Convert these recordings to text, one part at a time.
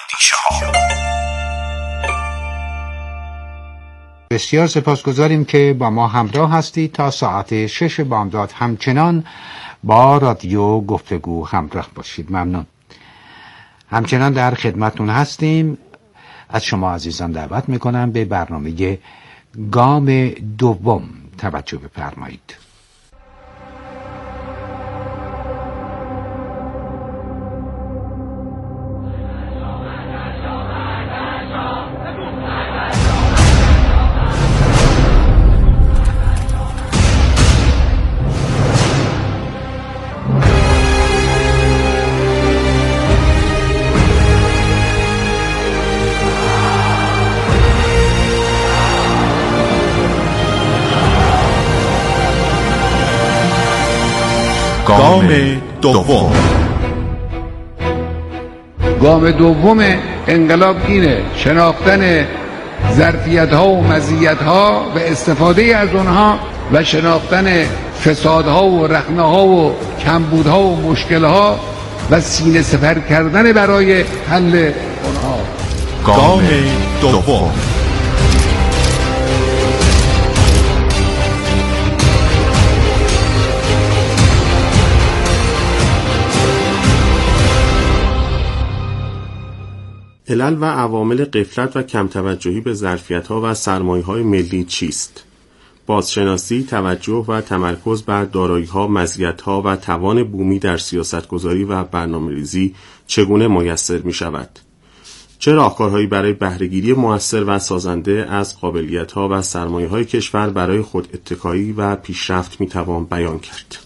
بسیار سپاسگزاریم که با ما همراه هستید تا ساعت 6 بامداد همچنان با رادیو گفتگو همراه باشید. ممنون. همچنان در خدمتون هستیم. از شما عزیزان دعوت میکنم به برنامه گام دوم توجه بفرمایید. گام دوم. گام دوم انقلاب اینه: شناختن ظرفیت‌ها و مزیت‌ها و استفاده از اونها و شناختن فسادها و رخنه‌ها و کمبودها و مشکل‌ها و سینه سپر کردن برای حل اونها. گام دوم. علل و عوامل غفلت و کم توجهی به ظرفیت‌ها و سرمایه‌های ملی چیست؟ بازشناسی، توجه و تمرکز بر دارایی‌ها، مزیت‌ها و توان بومی در سیاستگذاری و برنامه‌ریزی چگونه میسر می‌شود؟ چه راهکارهایی برای بهره‌گیری مؤثر و سازنده از قابلیت‌ها و سرمایه‌های کشور برای خود اتکایی و پیشرفت می‌توان بیان کرد؟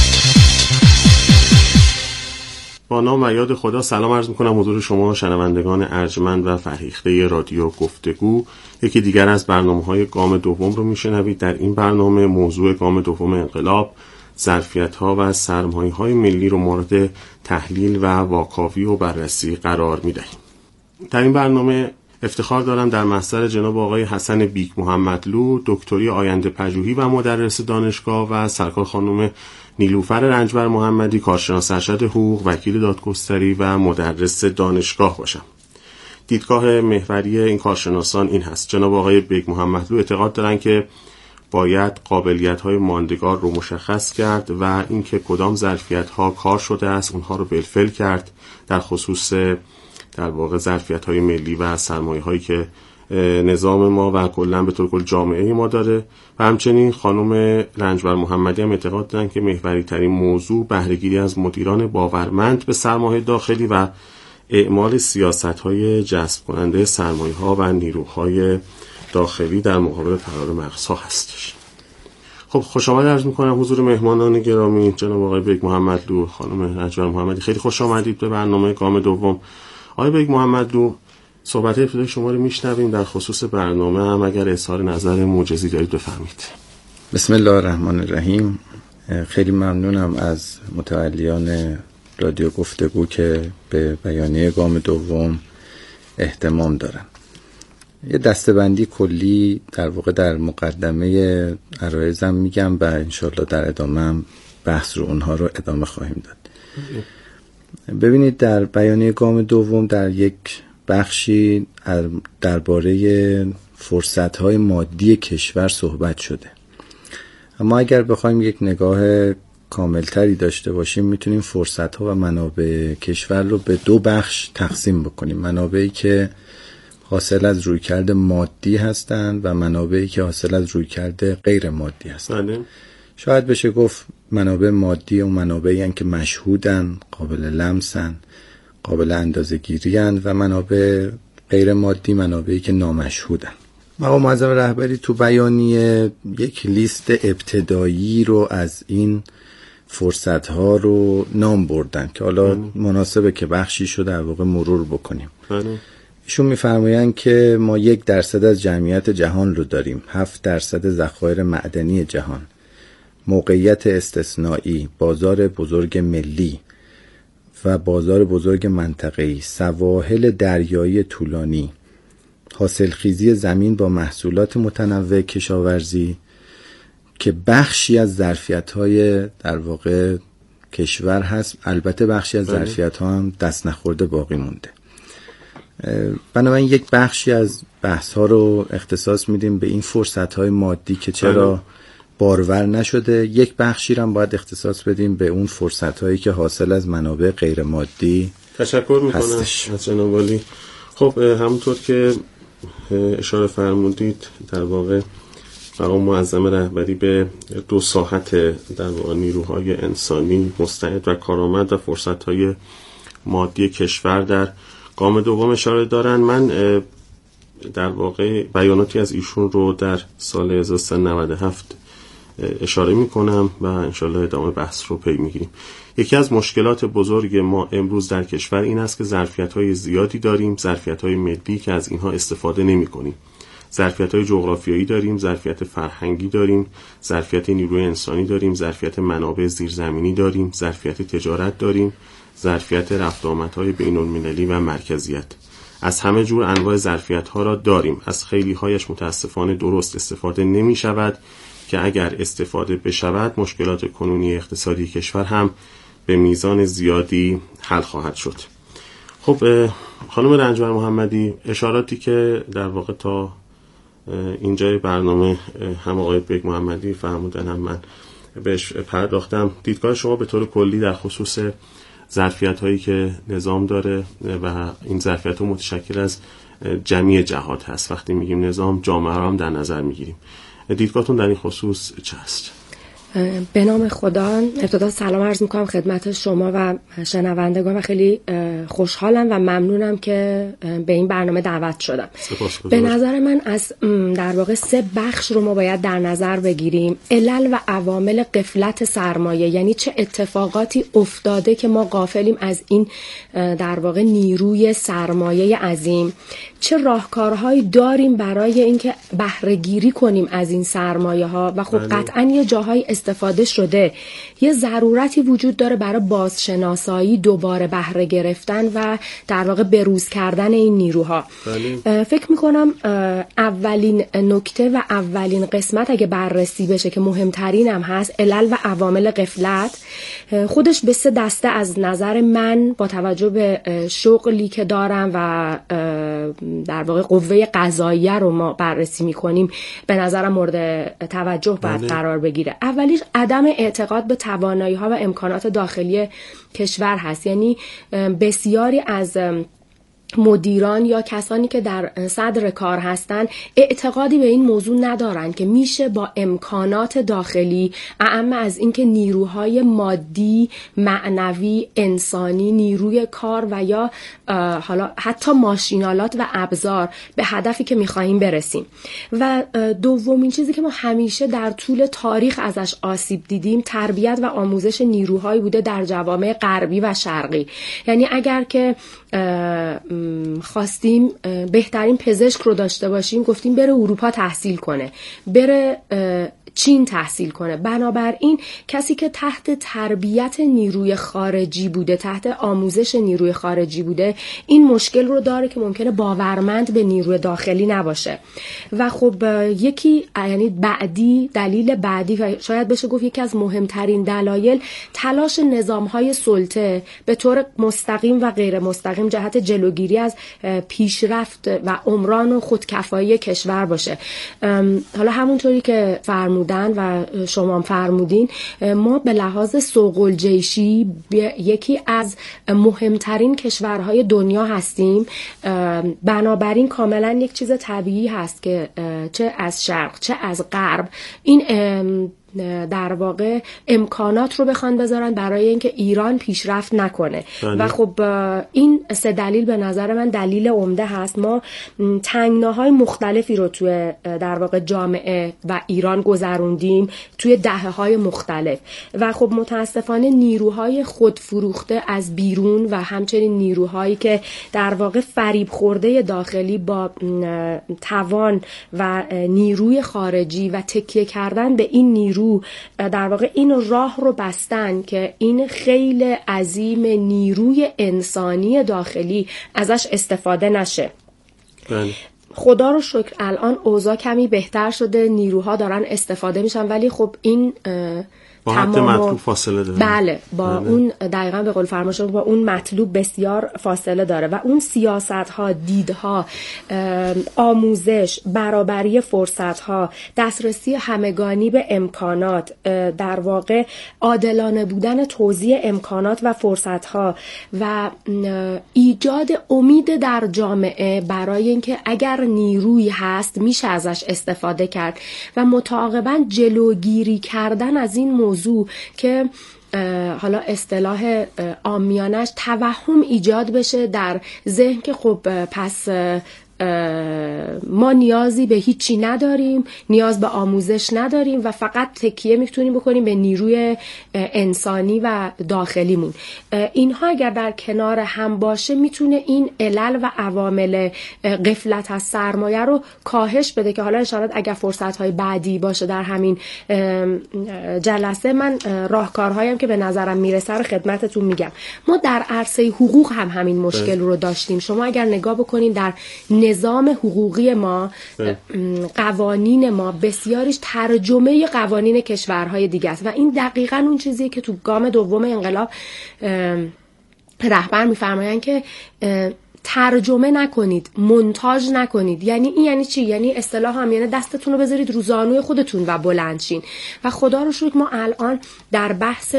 با نام و یاد خدا سلام عرض میکنم حضور شما شنوندگان ارجمند و فرهیخته رادیو گفتگو. یکی دیگر از برنامه‌های گام دوم رو میشنوید. در این برنامه موضوع گام دوم انقلاب، ظرفیت‌ها و سرمایه‌های ملی رو مورد تحلیل و واکاوی و بررسی قرار میدهیم. در این برنامه افتخار دارم در محضر جناب آقای حسن بیک محمدلو، دکتری آینده پژوهی و مدرس دانشگاه، و سرکار خانم نیلوفر رنجبر محمدی، کارشناس ارشد حقوق، وکیل دادگستری و مدرس دانشگاه باشم. دیدگاه محوری این کارشناسان این هست: جناب آقای بیک محمدلو اعتقاد دارن که باید قابلیت‌های ماندگار رو مشخص کرد و اینکه کدام ظرفیت‌ها کار شده است اونها رو بالفعل کرد، در خصوص در واقع ظرفیت‌های ملی و سرمایه‌هایی که نظام ما و کلاً به طور کل جامعه ما داره. و همچنین خانم رنجبر محمدی هم اعتقاد دارن که محوری ترین موضوع بهره‌گیری از مدیران باورمند به سرمایه داخلی و اعمال سیاست‌های جذب کننده سرمایه‌ها و نیروهای داخلی در مقابل فرار مغزها هستش. خب خوش آمد عرض می‌کنم حضور مهمانان گرامی، جناب آقای بیک محمدلو، خانم رنجبر محمدی. خیلی خوش آمدید به برنامه گام دوم. آقای بیک محمدلو، صحبت ابتدای شما رو میشنویم. در خصوص برنامه هم اگر اظهار نظر موجزی دارید بفرمایید. بسم الله الرحمن الرحیم. خیلی ممنونم از متولیان رادیو گفتگو که به بیانیه گام دوم اهتمام دارن. یه دسته‌بندی کلی در واقع در مقدمه عرایزم میگم و انشالله در ادامه هم بحث رو اونها رو ادامه خواهیم داد. ببینید، در بیانیه گام دوم در یک بخشی درباره فرصت‌های مادی کشور صحبت شده، اما اگر بخوایم یک نگاه کاملتری داشته باشیم میتونیم فرصت‌ها و منابع کشور رو به دو بخش تقسیم بکنیم: منابعی که حاصل از رویکرد مادی هستند و منابعی که حاصل از رویکرد غیر مادی هستند. شاید بشه گفت منابع مادی و منابعی هستند که مشهودن، قابل لمسن، قابل اندازه‌گیری‌اند، و منابع غیر مادی منابعی که نامشهودن. مقام معظم رهبری تو بیانیه یک لیست ابتدایی رو از این فرصت‌ها رو نام بردن که حالا مناسبه که بخشیشو در واقع مرور بکنیم. ایشون می‌فرمایند که ما 1% از جمعیت جهان رو داریم، 7% ذخایر معدنی جهان، موقعیت استثنایی، بازار بزرگ ملی و بازار بزرگ منطقه‌ای، سواحل دریایی طولانی، حاصلخیزی زمین با محصولات متنوع کشاورزی که بخشی از ظرفیت‌های در واقع کشور هست. البته بخشی از ظرفیت‌ها هم دست نخورده باقی مونده. بنابراین یک بخشی از بحث ها رو اختصاص میدیم به این فرصت های مادی که چرا بارور نشده، یک بخشی رو هم باید اختصاص بدیم به اون فرصت هایی که حاصل از منابع غیر مادی. تشکر میکنم از جناب عالی. خب همونطور که اشاره فرمودید در واقع مقام معظم رهبری به 2 ساحت در واقع نیروهای انسانی مستعد و کارآمد و فرصت‌های مادی کشور در گام دوم اشاره دارن. من در واقع بیاناتی از ایشون رو در سال 1397 اشاره میکنم و انشالله ادامه بحث رو پی میگیریم. یکی از مشکلات بزرگ ما امروز در کشور این است که ظرفیت‌های زیادی داریم، ظرفیت‌های ملی که از اینها استفاده نمی‌کنیم. ظرفیت‌های جغرافیایی داریم، ظرفیت فرهنگی داریم، ظرفیت نیروی انسانی داریم، ظرفیت منابع زیرزمینی داریم، ظرفیت تجارت داریم، ظرفیت رفت و آمدهای بین‌المللی و مرکزیت. از همه جور انواع ظرفیت‌ها را داریم. از خیلی‌هایش متأسفانه درست استفاده نمی‌شود که اگر استفاده بشود مشکلات کنونی اقتصادی کشور هم به میزان زیادی حل خواهد شد. خب خانم رنجبر محمدی، اشاراتی که در واقع تا اینجای برنامه هم آقای بیگ محمدی فرمودن هم من بهش پرداختم، دیدگاه شما به طور کلی در خصوص ظرفیت هایی که نظام داره و این ظرفیت ها متشکل از جمعی جهات هست. وقتی میگیم نظام، جامعه را هم در نظر میگیریم. دیدگاهتون در این خصوص چه است؟ به نام خدا، ابتدا سلام عرض میکنم خدمت شما و شنوندگان و خیلی خوشحالم و ممنونم که به این برنامه دعوت شدم. به نظر من از در واقع 3 بخش رو ما باید در نظر بگیریم. علل و عوامل غفلت سرمایه، یعنی چه اتفاقاتی افتاده که ما غافلیم از این در واقع نیروی سرمایه عظیم، چه راهکارهایی داریم برای اینکه بهره گیری کنیم از این سرمایه ها و خب قطعا یه جاهای استفاده شده، یه ضرورتی وجود داره برای بازشناسایی، دوباره بهره گرفتن و در واقع بروز کردن این نیروها. فکر میکنم اولین نکته و اولین قسمت اگه بررسی بشه که مهمترین هم هست، علل و عوامل غفلت، خودش به 3 دسته از نظر من با توجه به شغلی که دارم و در واقع قوه قضاییه رو ما بررسی میکنیم به نظرم مورد توجه باید قرار بگیره. اولیش عدم اعتقاد به توانایی ها و امکانات داخلی کشور هست. یعنی بسیاری از مدیران یا کسانی که در صدر کار هستن اعتقادی به این موضوع ندارن که میشه با امکانات داخلی، اعم از اینکه نیروهای مادی، معنوی، انسانی، نیروی کار و یا حالا حتی ماشینالات و ابزار به هدفی که میخواهیم برسیم. و دومین چیزی که ما همیشه در طول تاریخ ازش آسیب دیدیم، تربیت و آموزش نیروهایی بوده در جوامع غربی و شرقی. یعنی اگر که خواستیم بهترین پزشک رو داشته باشیم، گفتیم بره اروپا تحصیل کنه، بره چین تحصیل کنه. بنابراین کسی که تحت تربیت نیروی خارجی بوده، تحت آموزش نیروی خارجی بوده، این مشکل رو داره که ممکنه باورمند به نیروی داخلی نباشه. و خب یکی، یعنی دلیل بعدی و شاید بشه گفت یکی از مهمترین دلایل، تلاش نظام‌های سلطه به طور مستقیم و غیر مستقیم جهت جلوگیری از پیشرفت و عمران و خودکفایی کشور باشه. حالا همونطوری که فرمودن و شما هم فرمودین، ما به لحاظ سوق الجیشی یکی از مهمترین کشورهای دنیا هستیم. بنابراین کاملا یک چیز طبیعی هست که چه از شرق چه از غرب این در واقع امکانات رو بخوان بذارن برای اینکه ایران پیشرفت نکنه. و خب این 3 دلیل به نظر من دلیل عمده هست. ما تنگناهای مختلفی رو توی در واقع جامعه و ایران گذروندیم توی دهه‌های مختلف و خب متاسفانه نیروهای خودفروخته از بیرون و همچنین نیروهایی که در واقع فریب خورده داخلی با توان و نیروی خارجی و تکیه کردن به این نیرو در واقع این راه رو بستن که این خیلی عظیم نیروی انسانی داخلی ازش استفاده نشه. خدا رو شکر الان اوضاع کمی بهتر شده، نیروها دارن استفاده میشن، ولی خب این با حد مطلوب فاصله داره. بله با اون دقیقاً به قول فرمایش با اون مطلوب بسیار فاصله داره و اون سیاست‌ها، دیدها، آموزش، برابری فرصت‌ها، دسترسی همگانی به امکانات، در واقع عادلانه بودن توزیع امکانات و فرصت‌ها و ایجاد امید در جامعه برای اینکه اگر نیرویی هست میشه ازش استفاده کرد و متعاقباً جلوگیری کردن از این موضوع که حالا اصطلاح عامیانش توهم ایجاد بشه در ذهن که خب پس ما نیازی به هیچی نداریم، نیاز به آموزش نداریم و فقط تکیه میتونیم بکنیم به نیروی انسانی و داخلیمون. اینها اگر در کنار هم باشه میتونه این علل و عوامل غفلت از سرمایه رو کاهش بده که حالا اشارت اگر فرصت‌های بعدی باشه در همین جلسه من راهکارهایم که به نظرم میرسه رو خدمتتون میگم. ما در عرصه حقوق هم همین مشکل رو داشتیم. شما اگر نگاه بکنین در نظام حقوقی ما، قوانین ما بسیاریش ترجمه قوانین کشورهای دیگه است و این دقیقاً اون چیزیه که تو گام دوم انقلاب رهبر میفرمایند که ترجمه نکنید، مونتاژ نکنید. یعنی چی؟ یعنی اصطلاح هم یعنی دستتون رو بذارید رو زانوی خودتون و بلند شین. و خدا رو شکر ما الان در بحث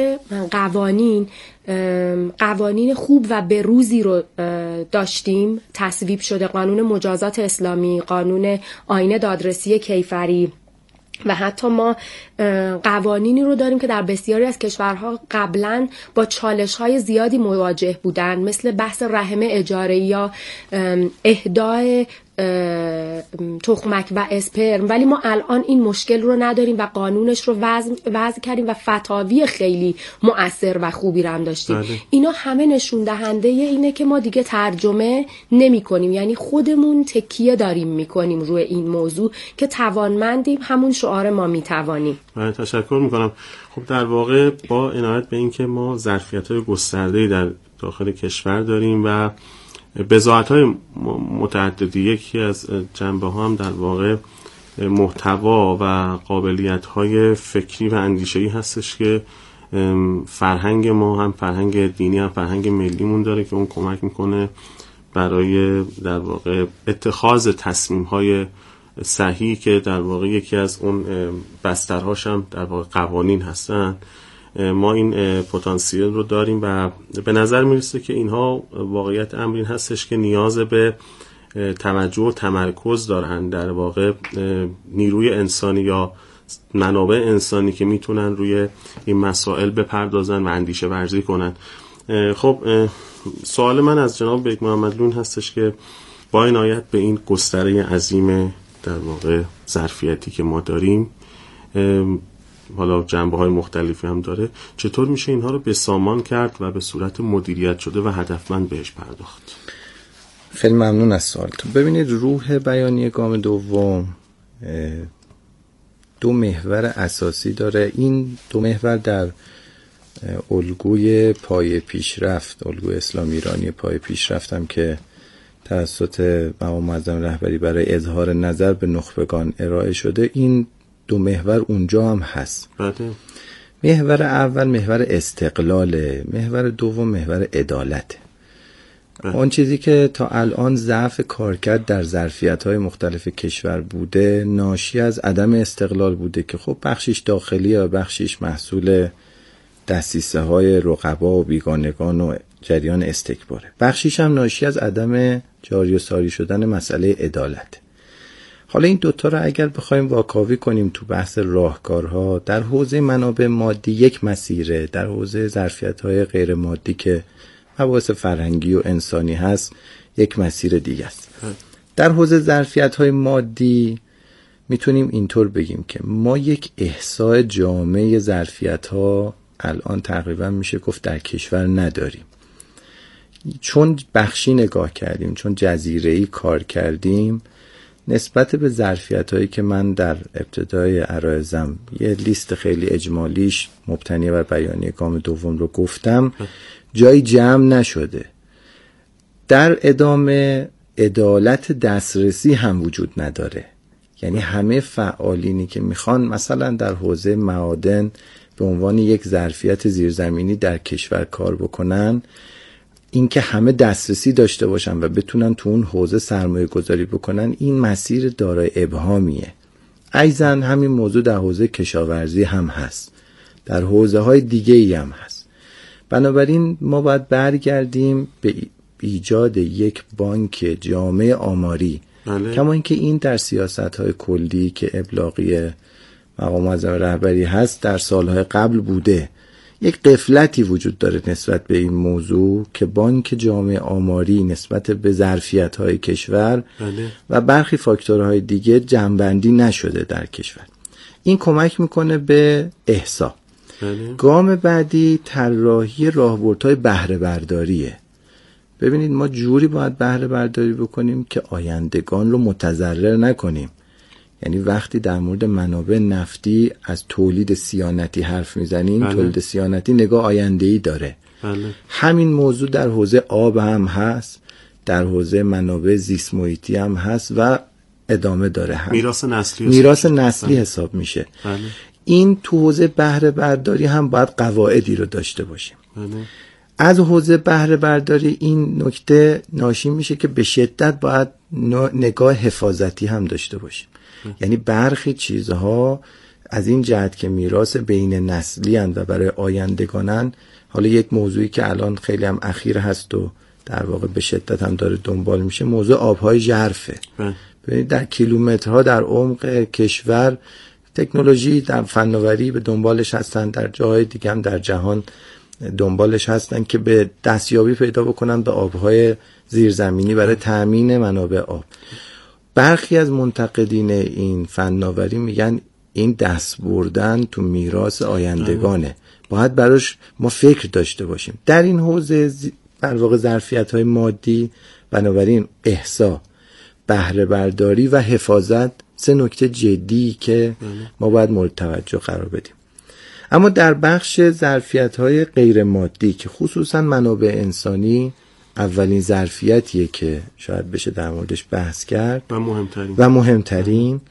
قوانین خوب و بروزی رو داشتیم، تصویب شده قانون مجازات اسلامی، قانون آیین دادرسی کیفری و حتی ما قوانینی رو داریم که در بسیاری از کشورها قبلا با چالش‌های زیادی مواجه بودن، مثل بحث رحم اجاره‌ای یا اهدای تخمک و اسپرم، ولی ما الان این مشکل رو نداریم و قانونش رو وضع کردیم و فتاوی خیلی مؤثر و خوبی رو هم داشتیم. اینا همه نشون دهنده اینه که ما دیگه ترجمه نمی کنیم، یعنی خودمون تکیه داریم میکنیم روی این موضوع که توانمندیم، همون شعار ما میتوانیم. تشکر میکنم. خب در واقع با عنایت به این که ما ظرفیت‌های گسترده‌ای در داخل کشور داریم و بضاعت‌های متعددی، یکی از جنبه‌ها هم در واقع محتوا و قابلیت‌های فکری و اندیشه‌ای هستش که فرهنگ ما هم فرهنگ دینی هم فرهنگ ملیمون داره که اون کمک میکنه برای در واقع اتخاذ تصمیم‌های صحیح که در واقع یکی از اون بسترهاش هم در واقع قوانین هستن. ما این پتانسیل رو داریم و به نظر میرسه که اینها واقعیت امر این هستش که نیاز به توجه و تمرکز دارن، در واقع نیروی انسانی یا منابع انسانی که میتونن روی این مسائل بپردازن و اندیشه ورزی کنن. خب سوال من از جناب بیگ محمدلو هستش که با عنایت به این گستره عظیم در واقع ظرفیتی که ما داریم، حالا جنبه‌های مختلفی هم داره، چطور میشه اینها رو به سامان کرد و به صورت مدیریت شده و هدفمند بهش پرداخت؟ خیلی ممنون از سوالتون. ببینید روح بیانیه گام دوم دو محور اساسی داره. این دو محور در الگوی پای پیشرفت، الگوی اسلام ایرانی پای پیشرفت هم که توسط مقام معظم رهبری برای اظهار نظر به نخبگان ارائه شده، این دو محور اونجا هم هست. محور اول محور استقلاله، محور دوم محور عدالته. اون چیزی که تا الان ضعف کارکرد در ظرفیت‌های مختلف کشور بوده ناشی از عدم استقلال بوده که خب بخشیش داخلی و بخشیش محصول دسیسه‌های رقبا و بیگانگان و جریان استکباره، بخشیش هم ناشی از عدم جاری و ساری شدن مسئله عدالت. حالا این دوتا رو اگر بخوایم واکاوی کنیم تو بحث راهکارها، در حوزه منابع مادی یک مسیره، در حوزه ظرفیت‌های غیر مادی که مباحث فرهنگی و انسانی هست یک مسیر دیگه است. در حوزه ظرفیت‌های مادی میتونیم اینطور بگیم که ما یک احصاء جامع ظرفیت‌ها الان تقریبا میشه گفت در کشور نداریم، چون بخشی نگاه کردیم، چون جزیره‌ای کار کردیم. نسبت به ظرفیت‌هایی که من در ابتدای عرایزم یه لیست خیلی اجمالیش مبتنی بر بیانیه گام دوم رو گفتم، جایی جمع نشده. در ادامه عدالت دسترسی هم وجود نداره، یعنی همه فعالینی که میخوان مثلا در حوزه معادن به عنوان یک ظرفیت زیرزمینی در کشور کار بکنن، اینکه همه دسترسی داشته باشن و بتونن تو اون حوزه سرمایه گذاری بکنن، این مسیر دارای ابهامیه. ایضاً همین موضوع در حوزه کشاورزی هم هست، در حوزه های دیگه ای هم هست. بنابراین ما باید برگردیم به ایجاد یک بانک جامع آماری، کما اینکه این در سیاست‌های کلی که ابلاغی مقام معظم رهبری هست در سالهای قبل بوده. یک غفلتی وجود داره نسبت به این موضوع که بانک جامع آماری نسبت به ظرفیت‌های کشور و برخی فاکتورهای دیگه جمع‌بندی نشده در کشور. این کمک میکنه به احصا. گام بعدی طراحی راهبردهای بهره برداریه. ببینید ما جوری باید بهره برداری بکنیم که آیندگان رو متضرر نکنیم. یعنی وقتی در مورد منابع نفتی از تولید صیانتی حرف میزنیم، تولید صیانتی نگاه آینده‌ای داره. همین موضوع در حوزه آب هم هست، در حوزه منابع زیست محیطی هم هست و ادامه داره. میراث نسلی حساب میشه. این تو حوزه بهره برداری هم باید قواعدی رو داشته باشیم. از حوزه بهره برداری این نکته ناشی میشه که به شدت باید نگاه حفاظتی هم داشته باشیم. یعنی برخی چیزها از این جهت که میراث بین نسلی هستند و برای آیندگانن، حالا یک موضوعی که الان خیلی هم اخیر هست و در واقع به شدت هم داره دنبال میشه، موضوع آبهای ژرفه. ببینید در کیلومترها در عمق کشور تکنولوژی در فناوری به دنبالش هستن، در جاهای دیگه هم در جهان دنبالش هستن که به دستیابی پیدا بکنن به آبهای زیرزمینی برای تأمین منابع آب. برخی از منتقدین این فناوری میگن این دست بردن تو میراث آیندگانه، باید براش ما فکر داشته باشیم. در این حوزه در واقع ظرفیت‌های مادی، بنابراین احصا، بهره برداری و حفاظت سه نکته جدی که ما باید مورد توجه قرار بدیم. اما در بخش ظرفیت‌های غیر مادی که خصوصا منابع انسانی اولین ظرفیتیه که شاید بشه در موردش بحث کرد و مهمترین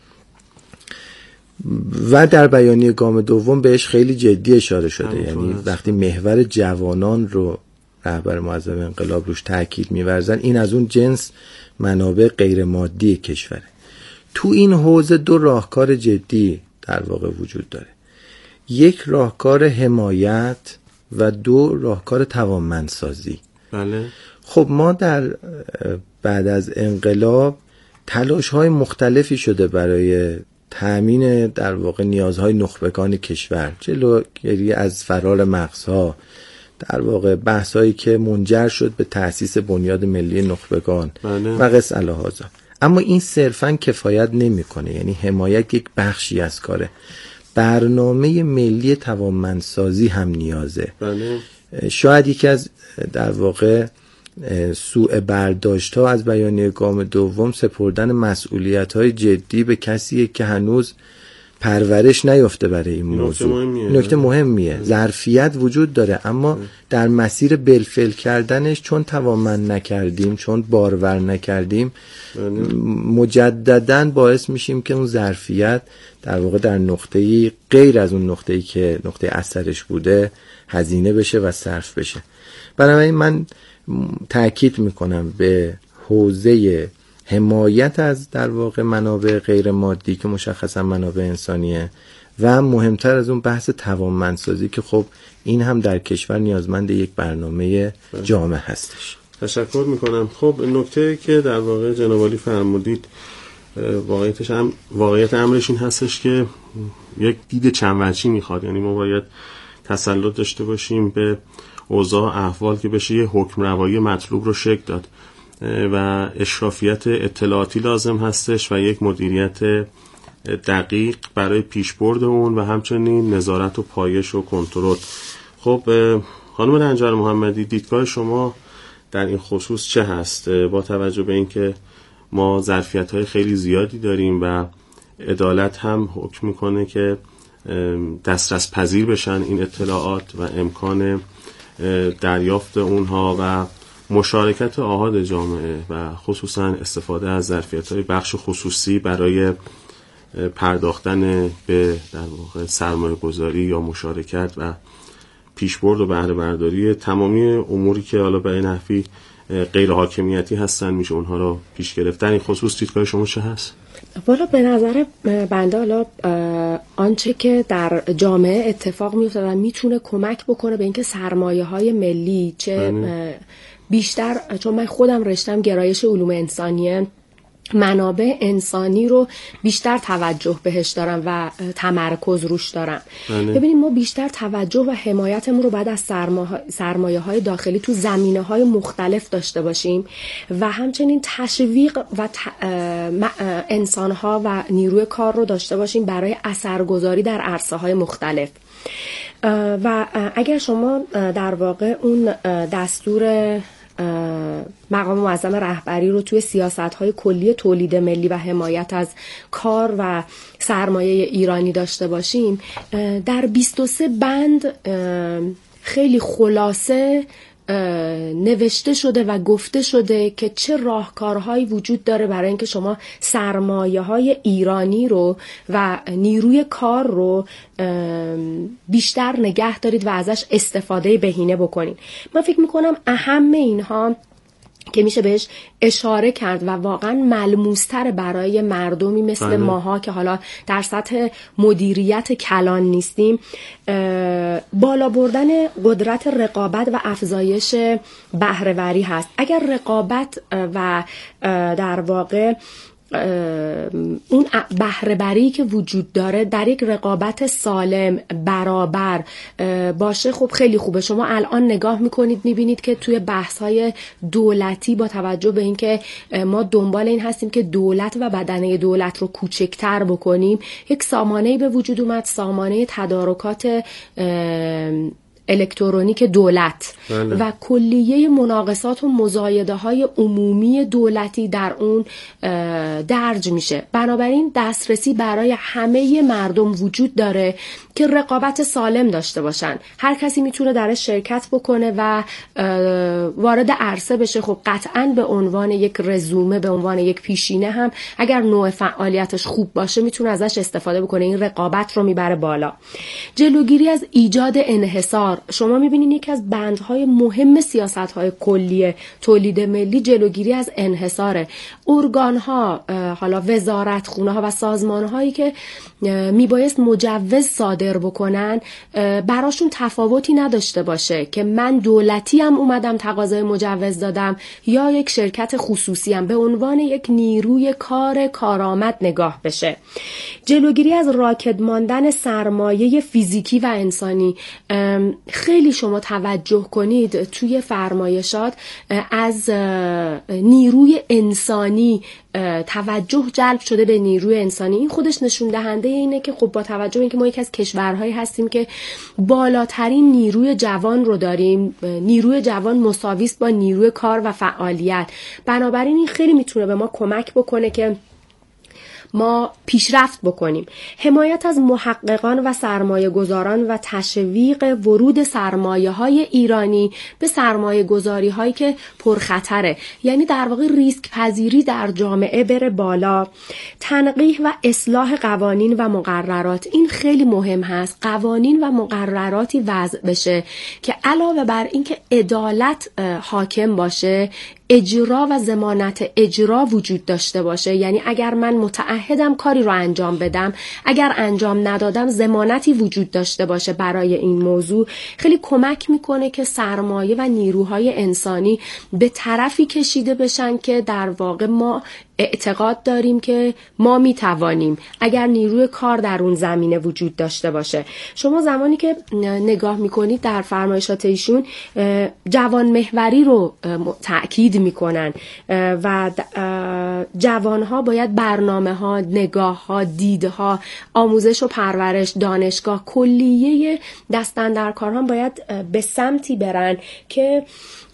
و در بیانیه گام دوم بهش خیلی جدی اشاره شده. یعنی وقتی محور جوانان رو رهبر معظم انقلاب روش تاکید می‌ورزن، این از اون جنس منابع غیر مادی کشوره. تو این حوزه دو راهکار جدی در واقع وجود داره. یک راهکار حمایت و دو راهکار توانمندسازی. بله. خب ما در بعد از انقلاب تلاش‌های مختلفی شده برای تأمین در واقع نیازهای نخبگان کشور، جلوگیری از فرار مغزها، در واقع بحثایی که منجر شد به تأسیس بنیاد ملی نخبگان و قص الهازا. اما این صرفاً کفایت نمی‌کنه. یعنی حمایت یک بخشی از کاره. برنامه ملی توانمندسازی هم نیازه. شاید یکی از در واقع سوء برداشت ها از بیانیه گام دوم سپردن مسئولیت های جدی به کسیه که هنوز پرورش نیافته برای این موضوع. نکته مهمیه. ظرفیت وجود داره اما در مسیر بالفعل کردنش چون توانمند نکردیم، چون بارور نکردیم، مجدداً باعث میشیم که اون ظرفیت در واقع در نقطه‌ای غیر از اون نقطه‌ای که نقطه اثرش بوده هزینه بشه و صرف بشه. بنابراین من تأکید میکنم به حوزه حمایت از در واقع منابع غیر مادی که مشخصا منابع انسانیه و مهمتر از اون بحث توانمندسازی که خب این هم در کشور نیازمند یک برنامه جامع هستش. تشکر میکنم. خب نکته که در واقع جناب عالی فرمودید واقعیت امرش این هستش که یک دید چند وجهی میخواد. یعنی ما باید تسلط داشته باشیم به اوضاع احوال که بشه یه حکم روایی مطلوب رو شکل داد و اشرافیت اطلاعاتی لازم هستش و یک مدیریت دقیق برای پیشبرد اون و همچنین نظارت و پایش و کنترل. خب خانم رنجبر محمدی، دیدگاه شما در این خصوص چه هست با توجه به اینکه ما ظرفیت‌های خیلی زیادی داریم و عدالت هم حکم میکنه که دسترس پذیر بشن این اطلاعات و امکان دریافت اونها و مشارکت آحاد جامعه و خصوصا استفاده از ظرفیت‌های بخش خصوصی برای پرداختن به در واقع سرمایه گذاری یا مشارکت و پیشبرد و بهره برداری تمامی اموری که حالا به نحوی غیر حاکمیتی هستن میشه اونها رو پیش گرفت. در این خصوص دیدگاه شما چه هست؟ والا به نظر بنده حالا آنچه که در جامعه اتفاق میفته و میتونه کمک بکنه به اینکه سرمایه‌های ملی چه بیشتر، چون من خودم رشتم گرایش علوم انسانیه، منابع انسانی رو بیشتر توجه بهش دارم و تمرکز روش دارم. ببینید ما بیشتر توجه و حمایتمون رو بعد از سرمایه‌های داخلی تو زمینه‌های مختلف داشته باشیم و همچنین تشویق و انسان‌ها و نیروی کار رو داشته باشیم برای اثرگذاری در عرصه‌های مختلف. و اگر شما در واقع اون دستور مقام معظم رهبری رو توی سیاست‌های کلی تولید ملی و حمایت از کار و سرمایه ایرانی داشته باشیم، در 23 بند خیلی خلاصه نوشته شده و گفته شده که چه راهکارهایی وجود داره برای اینکه شما سرمایه‌های ایرانی رو و نیروی کار رو بیشتر نگه دارید و ازش استفاده بهینه بکنید. من فکر میکنم اهم اینها که میشه بهش اشاره کرد و واقعا ملموستر برای مردمی مثل ماها که حالا در سطح مدیریت کلان نیستیم، بالا بردن قدرت رقابت و افزایش بهره‌وری هست. اگر رقابت و در واقع اون بهره‌وری که وجود داره در یک رقابت سالم برابر باشه، خب خیلی خوبه. شما الان نگاه میکنید میبینید که توی بحث‌های دولتی با توجه به اینکه ما دنبال این هستیم که دولت و بدنه دولت رو کوچکتر بکنیم، یک سامانه‌ای به وجود اومد، سامانه تدارکات الکترونیک دولت و کلیه مناقصات و مزایده‌های عمومی دولتی در اون درج میشه. بنابراین دسترسی برای همه مردم وجود داره که رقابت سالم داشته باشن. هر کسی میتونه درش شرکت بکنه و وارد عرصه بشه. خب قطعاً به عنوان یک رزومه، به عنوان یک پیشینه هم اگر نوع فعالیتش خوب باشه میتونه ازش استفاده بکنه. این رقابت رو میبره بالا. جلوگیری از ایجاد انحصار. شما میبینید یکی از بندهای مهم سیاست‌های کلی تولید ملی جلوگیری از انحصاره. ارگان‌ها، حالا وزارتخونه‌ها و سازمان‌هایی که میبایست مجوز صادر بکنن براشون تفاوتی نداشته باشه که من دولتی هم اومدم تقاضای مجوز دادم یا یک شرکت خصوصی هم، به عنوان یک نیروی کارآمد نگاه بشه. جلوگیری از راکد ماندن سرمایه فیزیکی و انسانی. خیلی شما توجه کنید توی فرمایشات از نیروی انسانی توجه جلب شده به نیروی انسانی. این خودش نشون دهنده اینه که خب با توجه به اینکه ما یک از کشورهایی هستیم که بالاترین نیروی جوان رو داریم، نیروی جوان مساوی است با نیروی کار و فعالیت، بنابراین این خیلی میتونه به ما کمک بکنه که ما پیشرفت بکنیم. حمایت از محققان و سرمایه گذاران و تشویق ورود سرمایه های ایرانی به سرمایه گذاری هایی که پرخطره، یعنی در واقع ریسک پذیری در جامعه بره بالا. تنقیح و اصلاح قوانین و مقررات، این خیلی مهم هست. قوانین و مقرراتی وضع بشه که علاوه بر این که عدالت حاکم باشه، اجرا و ضمانت اجرا وجود داشته باشه. یعنی اگر من متعهدم کاری رو انجام بدم، اگر انجام ندادم ضمانتی وجود داشته باشه برای این موضوع، خیلی کمک میکنه که سرمایه و نیروهای انسانی به طرفی کشیده بشن که در واقع ما اعتقاد داریم که ما میتوانیم اگر نیروی کار در اون زمینه وجود داشته باشه. شما زمانی که نگاه میکنید در فرمایشات ایشون جوان محوری رو تأکید میکنن و جوانها باید برنامه ها، نگاه ها، دیدها، آموزش و پرورش، دانشگاه، کلیه دستاندرکاران باید به سمتی برن که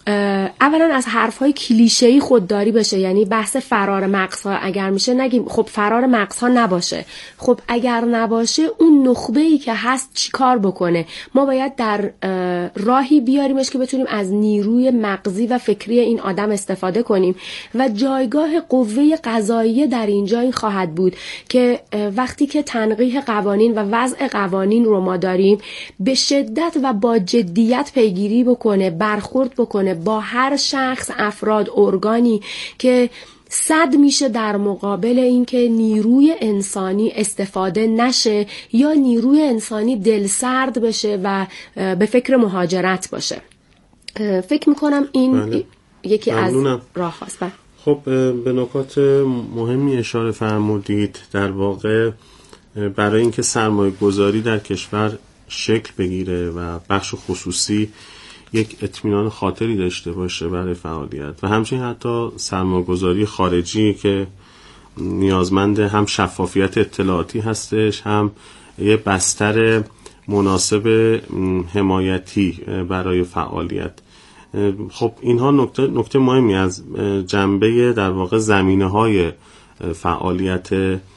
اولا از حرفهای کلیشه‌ای خودداری بشه، یعنی بحث فرار مغزها اگر میشه نگیم خب فرار مغزها نباشه. خب اگر نباشه اون نخبه‌ای که هست چی کار بکنه؟ ما باید در راهی بیاریمش که بتونیم از نیروی مغزی و فکری این آدم استفاده کنیم و جایگاه قوه قضاییه در اینجا این خواهد بود که وقتی که تنقیح قوانین و وضع قوانین رو ما داریم به شدت و با جدیت پیگیری بکنه، برخورد بکنه با هر شخص، افراد، ارگانی که صد میشه در مقابل اینکه نیروی انسانی استفاده نشه یا نیروی انسانی دلسرد بشه و به فکر مهاجرت باشه. فکر میکنم این یکی از راه هاست. خب به نکات مهمی اشاره فرمودید. در واقع برای اینکه سرمایه گذاری در کشور شکل بگیره و بخش خصوصی یک اطمینان خاطری داشته باشه برای فعالیت و همچنین حتی سرمایه‌گذاری خارجی که نیازمند هم شفافیت اطلاعاتی هستش، هم یه بستر مناسب حمایتی برای فعالیت. خب اینها نکته مهمی از جنبه در واقع زمینه‌های فعالیت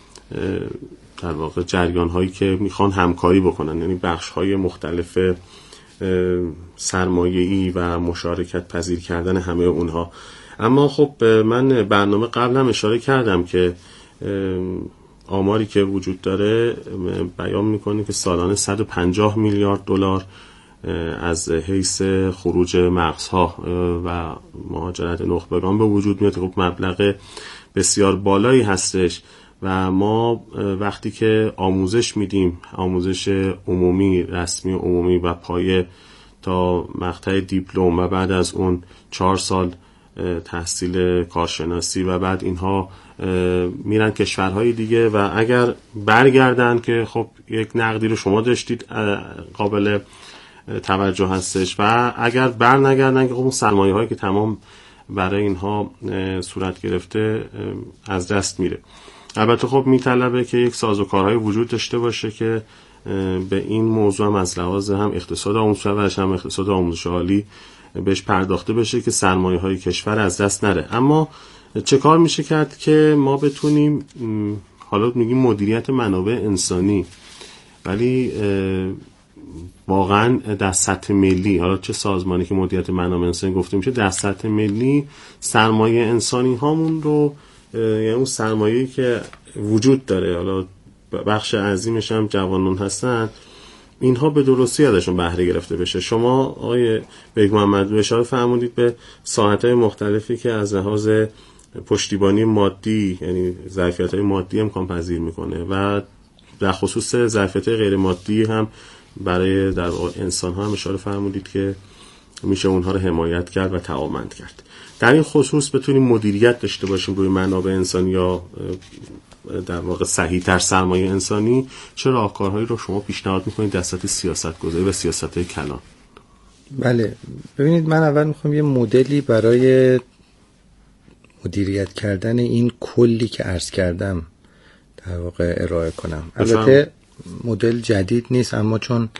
در واقع جریان‌هایی که میخوان همکاری بکنن، یعنی بخش‌های مختلف سرمایه‌ای و مشارکت پذیر کردن همه اونها. اما خب من برنامه قبلم اشاره کردم که آماری که وجود داره بیان میکنه که سالانه 150 میلیارد دلار از حیث خروج مغزها و مهاجرت نخبگان به وجود میاد. خب مبلغ بسیار بالایی هستش و ما وقتی که آموزش میدیم، آموزش عمومی، رسمی عمومی و پایه تا مقطع دیپلم و بعد از اون 4 سال تحصیل کارشناسی و بعد اینها میرن کشورهای دیگه و اگر برگردن که خب یک نقدی رو شما داشتید قابل توجه هستش و اگر بر نگردن که خب اون سرمایه هایی که تمام برای اینها صورت گرفته از دست میره. البته خب میطلبه که یک سازوکارهای وجود داشته باشه که به این موضوع هم از لحاظ هم اقتصاد آموزش و هم اقتصاد آموزش عالی بهش پرداخته بشه که سرمایه های کشور از دست نره. اما چه کار میشه کرد که ما بتونیم، حالا میگیم مدیریت منابع انسانی، ولی واقعا در سطح ملی، حالا چه سازمانی که مدیریت منابع انسانی گفته میشه، در سطح ملی سرمایه انسانی هامون رو، یعنی اون سرمایه‌ای که وجود داره، حالا بخش عظیمش هم جوانان هستن، اینها به درستی ازشون بهره گرفته بشه. شما آقای بیگ محمد اشاره فرمودید به ساعت‌های مختلفی که از لحاظ پشتیبانی مادی، یعنی ظرفیت‌های مادی امکان پذیر میکنه و در خصوص ظرفیت‌های غیر مادی هم برای در انسان‌ها هم اشاره فرمودید که میشه اونها رو حمایت کرد و تعامل کرد. در این خصوص بتونیم مدیریت داشته باشیم روی منابع انسانی یا در واقع صحیح‌تر سرمایه انسانی، چه راهکارهایی رو شما پیشنهاد می‌کنید در سطح سیاست‌گذاری و سیاست‌های کلان؟ بله، ببینید من اول می‌خوام یه مدلی برای مدیریت کردن این کلی که عرض کردم در واقع ارائه کنم. البته مدل جدید نیست، اما چون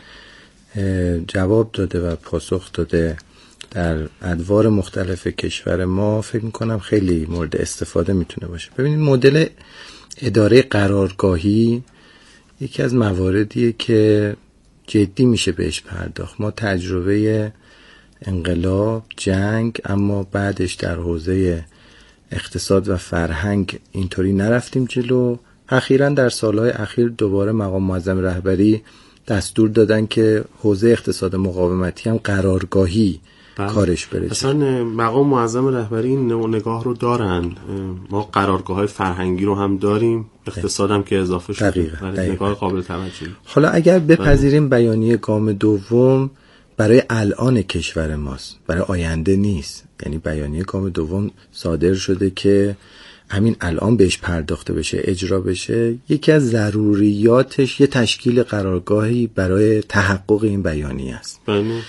جواب داده و پاسخ داده در ادوار مختلف کشور ما، فکر میکنم خیلی مورد استفاده میتونه باشه. ببینید مدل اداره قرارگاهی یکی از مواردیه که جدی میشه بهش پرداخت. ما تجربه انقلاب، جنگ، اما بعدش در حوزه اقتصاد و فرهنگ اینطوری نرفتیم جلو. اخیراً در سالهای اخیر دوباره مقام معظم رهبری دستور دادن که حوزه اقتصاد مقاومتی هم قرارگاهی کارش برسه. اصلا مقام معظم رهبری این نگاه رو دارن. ما قرارگاه‌های فرهنگی رو هم داریم، اقتصاد هم که اضافه شده. دقیقاً. نگاه قابل توجهی. حالا اگر بپذیریم بیانیه گام دوم برای الان کشور ماست، برای آینده نیست، یعنی بیانیه گام دوم صادر شده که همین الان بهش پرداخته بشه، اجرا بشه، یکی از ضروریاتش یه تشکیل قرارگاهی برای تحقق این بیانیه است.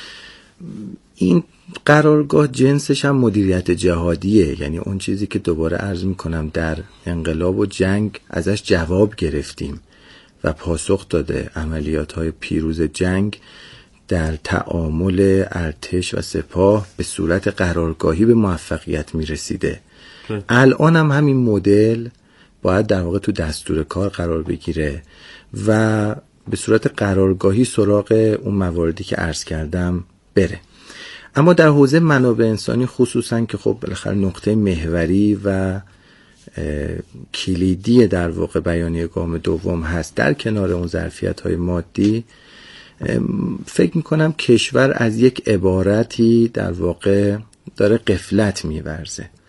این قرارگاه جنسش هم مدیریت جهادیه، یعنی اون چیزی که دوباره عرض میکنم در انقلاب و جنگ ازش جواب گرفتیم و پاسخ داده. عملیات های پیروز جنگ در تعامل ارتش و سپاه به صورت قرارگاهی به موفقیت میرسیده. الان هم همین مدل باید در واقع تو دستور کار قرار بگیره و به صورت قرارگاهی سراغ اون مواردی که عرض کردم بره. اما در حوزه منابع انسانی خصوصا که خب بالاخره نقطه محوری و کلیدی در واقع بیانیه گام دوم هست، در کنار اون ظرفیت‌های مادی، فکر میکنم کشور از یک عبارتی در واقع داره غفلت میورزه.